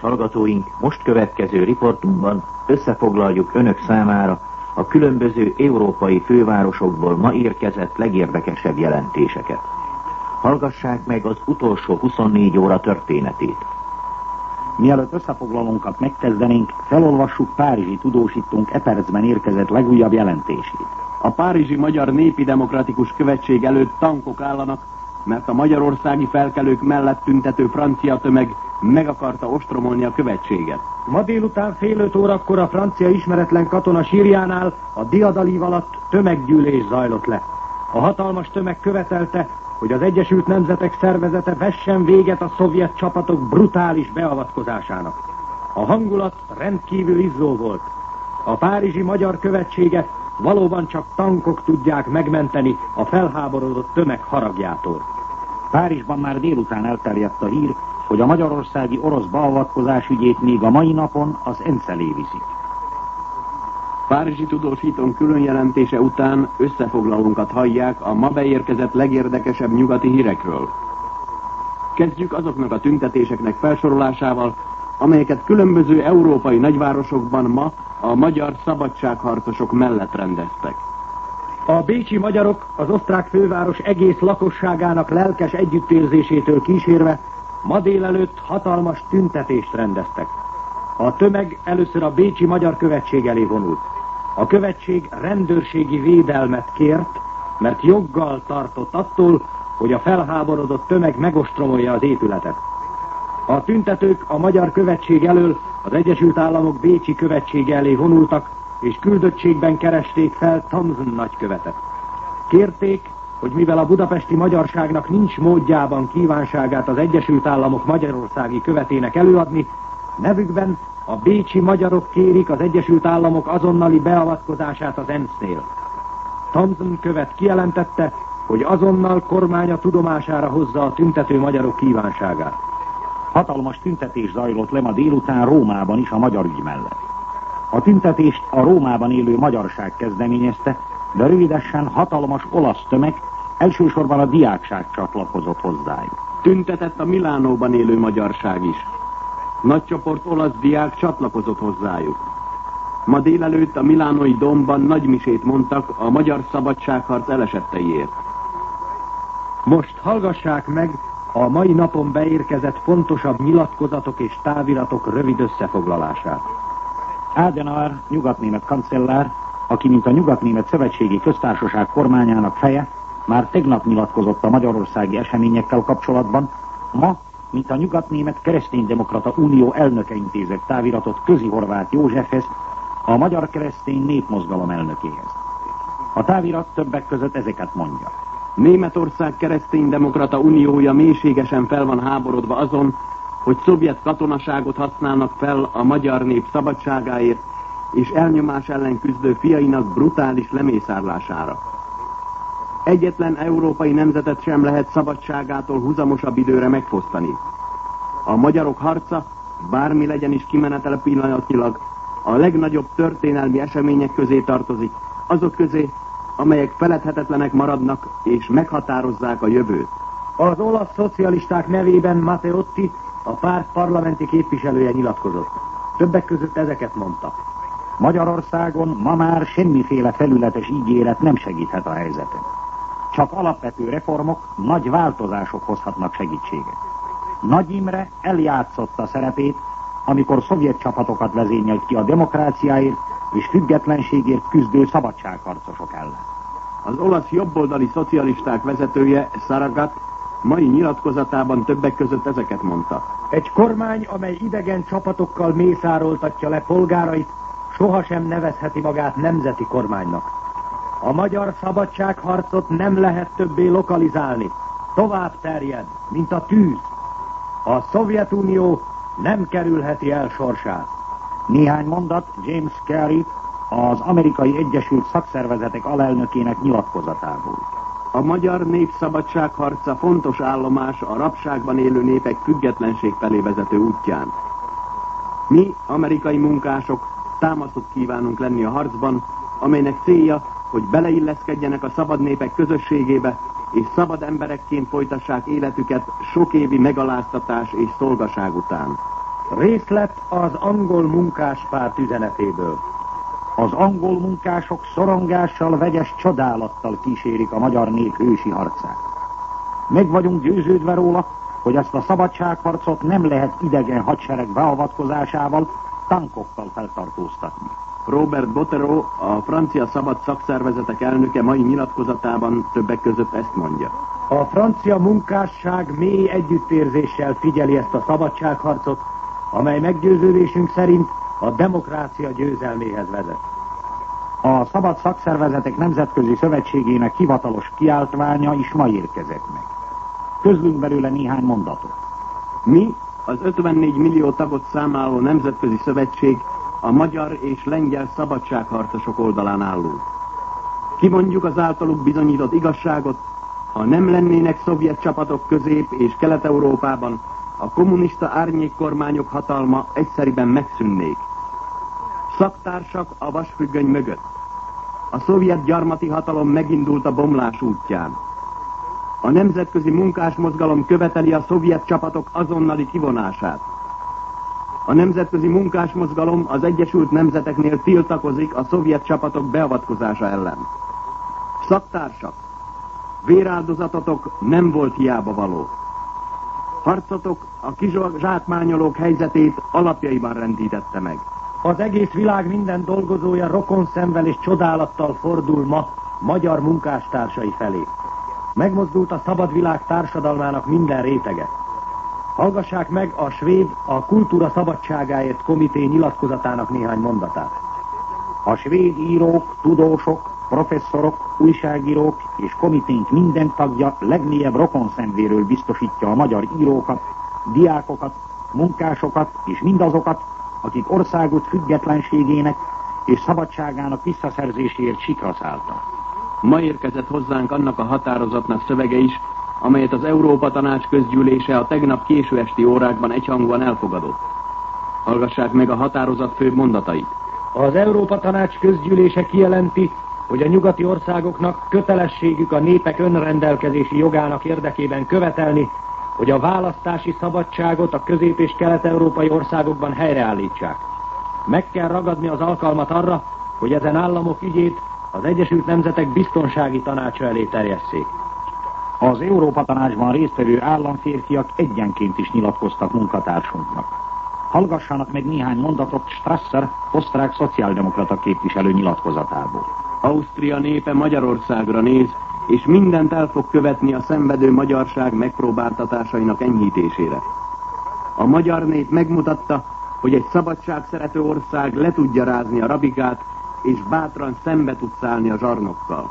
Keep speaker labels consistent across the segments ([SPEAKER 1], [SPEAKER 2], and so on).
[SPEAKER 1] hallgatóink, most következő riportunkban összefoglaljuk önök számára a különböző európai fővárosokból ma érkezett legérdekesebb jelentéseket. Hallgassák meg az utolsó 24 óra történetét.
[SPEAKER 2] Mielőtt összefoglalónkat megkezdenénk, felolvassuk Párizsi tudósítónk percben érkezett legújabb jelentését.
[SPEAKER 3] A Párizsi Magyar Népi Demokratikus Követség előtt tankok állanak, mert a magyarországi felkelők mellett tüntető francia tömeg meg akarta ostromolni a követséget.
[SPEAKER 4] Ma délután fél 5 órakor a francia ismeretlen katona sírjánál a diadalív alatt tömeggyűlés zajlott le. A hatalmas tömeg követelte, hogy az Egyesült Nemzetek Szervezete vessen véget a szovjet csapatok brutális beavatkozásának. A hangulat rendkívül izzó volt. A párizsi magyar követséget valóban csak tankok tudják megmenteni a felháborodott tömeg haragjától.
[SPEAKER 2] Párizsban már délután elterjedt a hír, hogy a magyarországi orosz beavatkozás ügyét még a mai napon az ENSZ elé viszik.
[SPEAKER 3] Párizsi tudósítón külön jelentése után összefoglalónkat hallják a ma beérkezett legérdekesebb nyugati hírekről. Kezdjük azoknak a tüntetéseknek felsorolásával, amelyeket különböző európai nagyvárosokban ma a magyar szabadságharcosok mellett rendeztek.
[SPEAKER 4] A bécsi magyarok az osztrák főváros egész lakosságának lelkes együttérzésétől kísérve ma délelőtt hatalmas tüntetést rendeztek. A tömeg először a bécsi magyar követség elé vonult. A követség rendőrségi védelmet kért, mert joggal tartott attól, hogy a felháborodott tömeg megostromolja az épületet. A tüntetők a magyar követség elől az Egyesült Államok bécsi követsége elé vonultak, és küldöttségben keresték fel Thomson nagykövetet. Kérték, hogy mivel a budapesti magyarságnak nincs módjában kívánságát az Egyesült Államok magyarországi követének előadni, nevükben a bécsi magyarok kérik az Egyesült Államok azonnali beavatkozását az ENSZ-nél. Thomson követ kijelentette, hogy azonnal kormánya tudomására hozza a tüntető magyarok kívánságát.
[SPEAKER 2] Hatalmas tüntetés zajlott le ma délután Rómában is a magyar ügy mellett. A tüntetést a Rómában élő magyarság kezdeményezte, de rövidesen hatalmas olasz tömeg, elsősorban a diákság csatlakozott hozzájuk.
[SPEAKER 3] Tüntetett a Milánóban élő magyarság is. Nagy csoport olasz diák csatlakozott hozzájuk. Ma délelőtt a milánói dómban nagymisét mondtak a magyar szabadságharc elesetteiért.
[SPEAKER 4] Most hallgassák meg a mai napon beérkezett fontosabb nyilatkozatok és táviratok rövid összefoglalását.
[SPEAKER 2] Adenauer, nyugatnémet kancellár, aki mint a Nyugatnémet Szövetségi Köztársaság kormányának feje, már tegnap nyilatkozott a magyarországi eseményekkel kapcsolatban, ma, mint a Nyugatnémet Kereszténydemokrata Unió elnöke intézett táviratot Közi Horváth Józsefhez, a Magyar Keresztény Népmozgalom elnökéhez. A távirat többek között ezeket mondja.
[SPEAKER 3] Németország Kereszténydemokrata Uniója mélységesen fel van háborodva azon, hogy szovjet katonaságot használnak fel a magyar nép szabadságáért és elnyomás ellen küzdő fiainak brutális lemészárlására. Egyetlen európai nemzetet sem lehet szabadságától huzamosabb időre megfosztani. A magyarok harca, bármi legyen is kimenetele pillanatilag, a legnagyobb történelmi események közé tartozik, azok közé, amelyek feledhetetlenek maradnak és meghatározzák a jövőt.
[SPEAKER 4] Az olasz szocialisták nevében Matteotti, a párt parlamenti képviselője nyilatkozott. Többek között ezeket mondta.
[SPEAKER 2] Magyarországon ma már semmiféle felületes ígéret nem segíthet a helyzeten. Csak alapvető reformok, nagy változások hozhatnak segítséget. Nagy Imre eljátszotta szerepét, amikor szovjet csapatokat vezényelt ki a demokráciáért és függetlenségért küzdő szabadságharcosok ellen.
[SPEAKER 3] Az olasz jobboldali szocialisták vezetője, Szaragat, mai nyilatkozatában többek között ezeket mondta.
[SPEAKER 4] Egy kormány, amely idegen csapatokkal mészároltatja le polgárait, sohasem nevezheti magát nemzeti kormánynak. A magyar szabadságharcot nem lehet többé lokalizálni. Tovább terjed, mint a tűz. A Szovjetunió nem kerülheti el sorsát.
[SPEAKER 2] Néhány mondat James Carey, az Amerikai Egyesült Szakszervezetek alelnökének nyilatkozatából.
[SPEAKER 3] A magyar nép szabadságharca fontos állomás a rabságban élő népek függetlenség felé vezető útján. Mi, amerikai munkások, támaszok kívánunk lenni a harcban, amelynek célja, hogy beleilleszkedjenek a szabad népek közösségébe, és szabad emberekként folytassák életüket sok évi megaláztatás és szolgaság után.
[SPEAKER 4] Részlet az angol munkáspárt üzenetéből.
[SPEAKER 2] Az angol munkások szorongással, vegyes csodálattal kísérik a magyar nép ősi harcát. Meg vagyunk győződve róla, hogy ezt a szabadságharcot nem lehet idegen hadsereg beavatkozásával, tankokkal feltartóztatni.
[SPEAKER 3] Robert Bottero, a francia szabad szakszervezetek elnöke mai nyilatkozatában többek között ezt mondja.
[SPEAKER 4] A francia munkásság mély együttérzéssel figyeli ezt a szabadságharcot, amely meggyőződésünk szerint a demokrácia győzelméhez vezet.
[SPEAKER 2] A Szabad Szakszervezetek Nemzetközi Szövetségének hivatalos kiáltványa is ma érkezett meg. Közlünk belőle néhány mondatot.
[SPEAKER 3] Mi, az 54 millió tagot számláló Nemzetközi Szövetség, a magyar és lengyel szabadságharcosok oldalán állunk. Kimondjuk az általuk bizonyított igazságot, ha nem lennének szovjet csapatok Közép- és Kelet-Európában, a kommunista árnyékkormányok hatalma egyszerűen megszűnnék. Szaktársak a vasfüggöny mögött. A szovjet gyarmati hatalom megindult a bomlás útján. A nemzetközi munkásmozgalom követeli a szovjet csapatok azonnali kivonását. A nemzetközi munkásmozgalom az Egyesült Nemzeteknél tiltakozik a szovjet csapatok beavatkozása ellen. Szaktársak, véráldozatotok nem volt hiába való. Harcotok a kizsákmányolók helyzetét alapjaiban rendítette meg.
[SPEAKER 4] Az egész világ minden dolgozója rokonszenvvel és csodálattal fordul ma magyar munkástársai felé. Megmozdult a szabad világ társadalmának minden rétege. Hallgassák meg a svéd a kultúra szabadságáért komité nyilatkozatának néhány mondatát.
[SPEAKER 2] A svéd írók, tudósok, professzorok, újságírók és komiténk minden tagja legmélyebb rokonszenvéről biztosítja a magyar írókat, diákokat, munkásokat és mindazokat, akik országút függetlenségének és szabadságának visszaszerzéséért sikra szálltak.
[SPEAKER 3] Ma érkezett hozzánk annak a határozatnak szövege is, amelyet az Európa Tanács közgyűlése a tegnap késő esti órákban egyhangúan elfogadott. Hallgassák meg a határozat főbb mondatait.
[SPEAKER 4] Az Európa Tanács közgyűlése kijelenti, hogy a nyugati országoknak kötelességük a népek önrendelkezési jogának érdekében követelni, hogy a választási szabadságot a közép- és kelet-európai országokban helyreállítsák. Meg kell ragadni az alkalmat arra, hogy ezen államok ügyét az Egyesült Nemzetek Biztonsági Tanácsa elé terjesszék.
[SPEAKER 2] Az Európa Tanácsban résztvevő államférfiak egyenként is nyilatkoztak munkatársunknak. Hallgassanak meg néhány mondatot Strasser, osztrák szociáldemokrata képviselő nyilatkozatából.
[SPEAKER 3] Ausztria népe Magyarországra néz, és mindent el fog követni a szenvedő magyarság megpróbáltatásainak enyhítésére. A magyar nép megmutatta, hogy egy szabadságszerető ország le tudja rázni a rabikát, és bátran szembe tud szállni a zsarnokkal.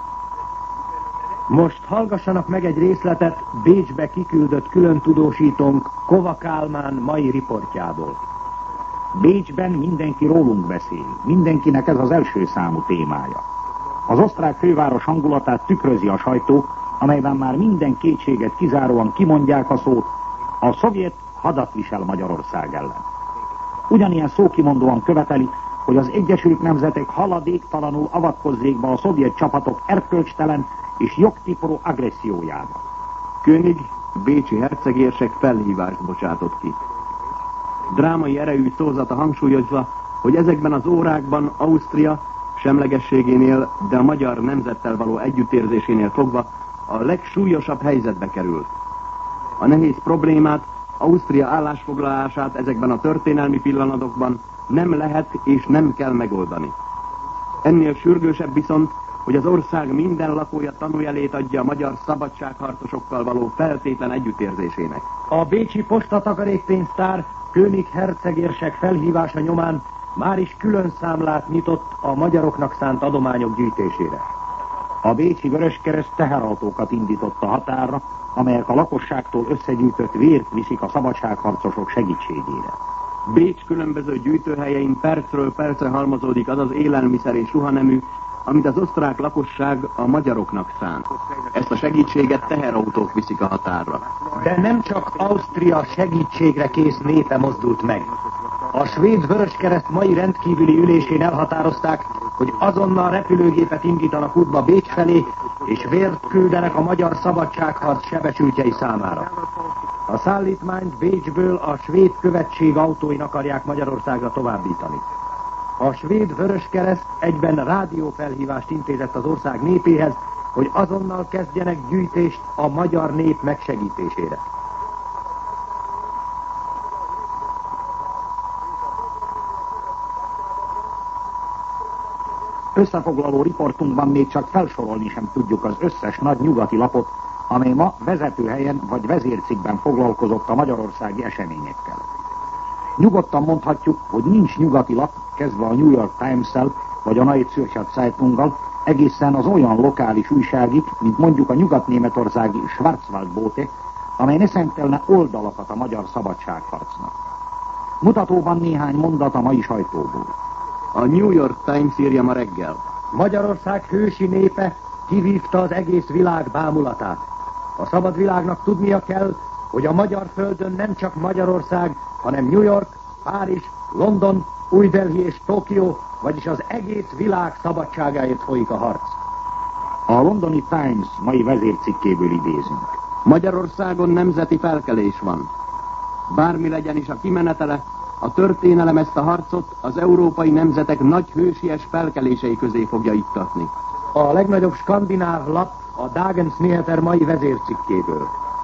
[SPEAKER 4] Most hallgassanak meg egy részletet Bécsbe kiküldött külön tudósítónk Kova Kálmán mai riportjából.
[SPEAKER 2] Bécsben mindenki rólunk beszél, mindenkinek ez az első számú témája. Az osztrák főváros hangulatát tükrözi a sajtó, amelyben már minden kétséget kizáróan kimondják a szót, a szovjet hadat visel Magyarország ellen. Ugyanilyen szókimondóan követeli, hogy az Egyesült Nemzetek haladéktalanul avatkozzék be a szovjet csapatok erkölcstelen és jogtiporó agressziójába.
[SPEAKER 3] König, bécsi hercegérsek felhívást bocsátott ki. Drámai erejű szózata hangsúlyozza, hogy ezekben az órákban Ausztria semlegességénél, de a magyar nemzettel való együttérzésénél fogva a legsúlyosabb helyzetbe került. A nehéz problémát, Ausztria állásfoglalását ezekben a történelmi pillanatokban nem lehet és nem kell megoldani. Ennél sürgősebb viszont, hogy az ország minden lakója tanújelét adja a magyar szabadságharcosokkal való feltétlen együttérzésének.
[SPEAKER 4] A bécsi postatakarékpénztár König hercegérsek felhívása nyomán már is külön számlát nyitott a magyaroknak szánt adományok gyűjtésére.
[SPEAKER 2] A bécsi Vöröskereszt teherautókat indított a határra, amelyek a lakosságtól összegyűjtött vért viszik a szabadságharcosok segítségére.
[SPEAKER 3] Bécs különböző gyűjtőhelyein percről percre halmozódik az az élelmiszer és ruhanemű, amit az osztrák lakosság a magyaroknak szánt. Ezt a segítséget teherautók viszik a határra.
[SPEAKER 4] De nem csak Ausztria segítségre kész népe mozdult meg. A svéd Vöröskereszt mai rendkívüli ülésén elhatározták, hogy azonnal repülőgépet indítanak útba Bécs felé, és vért küldenek a magyar szabadságharc sebesültjei számára. A szállítmányt Bécsből a svéd követség autóin akarják Magyarországra továbbítani. A svéd Vöröskereszt egyben rádiófelhívást intézett az ország népéhez, hogy azonnal kezdjenek gyűjtést a magyar nép megsegítésére.
[SPEAKER 2] Összefoglaló riportunkban még csak felsorolni sem tudjuk az összes nagy nyugati lapot, amely ma vezetőhelyen vagy vezércikkben foglalkozott a magyarországi eseményekkel. Nyugodtan mondhatjuk, hogy nincs nyugati lap, kezdve a New York Times-szel vagy a Neue Zürcher Zeitunggal, egészen az olyan lokális újságig, mint mondjuk a nyugat-németországi Schwarzwaldbote, amely ne szentelne oldalakat a magyar szabadságharcnak. Mutatóban néhány mondat a mai sajtóból.
[SPEAKER 3] A New York Times írja ma reggel.
[SPEAKER 4] Magyarország hősi népe kivívta az egész világ bámulatát. A szabad világnak tudnia kell, hogy a magyar földön nem csak Magyarország, hanem New York, Párizs, London, Új Delhi és Tokió, vagyis az egész világ szabadságáért folyik a harc.
[SPEAKER 2] A londoni Times mai vezércikkéből idézünk.
[SPEAKER 3] Magyarországon nemzeti felkelés van. Bármi legyen is a kimenetele, a történelem ezt a harcot az európai nemzetek nagy hősies felkelései közé fogja ittatni.
[SPEAKER 4] A legnagyobb skandináv lap a Dagens Nyheter mai vezércikkéből.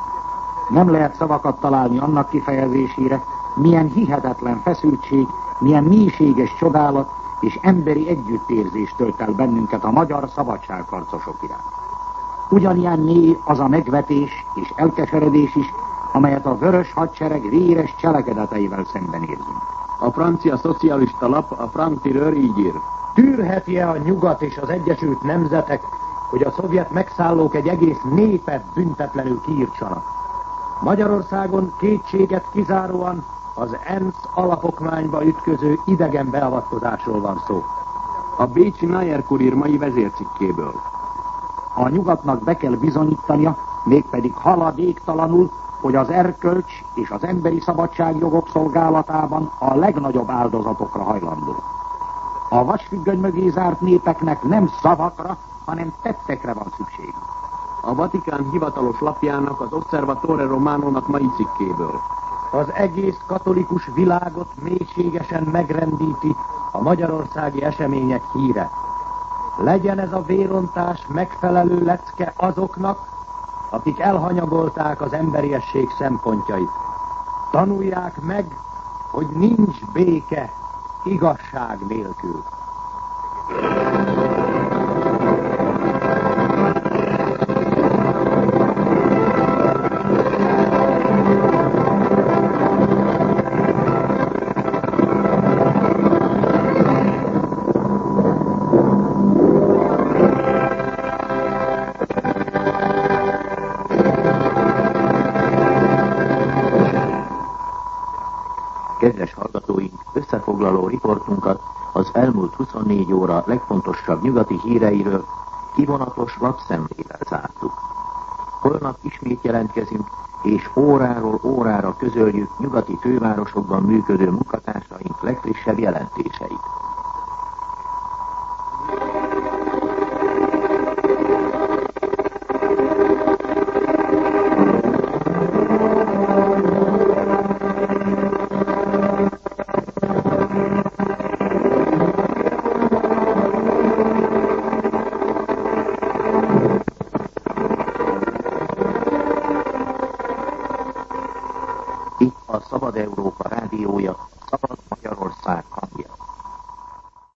[SPEAKER 2] Nem lehet szavakat találni annak kifejezésére, milyen hihetetlen feszültség, milyen mélységes csodálat és emberi együttérzés tölt el bennünket a magyar szabadságharcosok iránt. Ugyanilyen mély az a megvetés és elkeseredés is, amelyet a vörös hadsereg véres cselekedeteivel szemben érzünk.
[SPEAKER 3] A francia szocialista lap, a Franc Tireur így ír.
[SPEAKER 4] Tűrheti-e a Nyugat és az Egyesült Nemzetek, hogy a szovjet megszállók egy egész népet büntetlenül kiírtsanak? Magyarországon kétséget kizáróan az ENSZ alapokmányba ütköző idegen beavatkozásról van szó.
[SPEAKER 3] A bécsi Neue Kurier mai vezércikkéből.
[SPEAKER 2] A Nyugatnak be kell bizonyítania, mégpedig haladéktalanul, hogy az erkölcs és az emberi szabadságjogok szolgálatában a legnagyobb áldozatokra hajlandó. A vasfüggöny mögé zárt népeknek nem szavakra, hanem tettekre van szükség.
[SPEAKER 3] A Vatikán hivatalos lapjának, az Osservatore Románónak mai cikkéből.
[SPEAKER 4] Az egész katolikus világot mélységesen megrendíti a magyarországi események híre. Legyen ez a vérontás megfelelő lecke azoknak, akik elhanyagolták az emberiesség szempontjait. Tanulják meg, hogy nincs béke igazság nélkül.
[SPEAKER 1] Kedves hallgatóink, összefoglaló riportunkat az elmúlt 24 óra legfontosabb nyugati híreiről kivonatos lapszemlével zártuk. Holnap ismét jelentkezünk, és óráról órára közöljük nyugati fővárosokban működő munkatársaink legfrissebb jelentéseit. Itt a Szabad Európa rádiója, Szabad Magyarország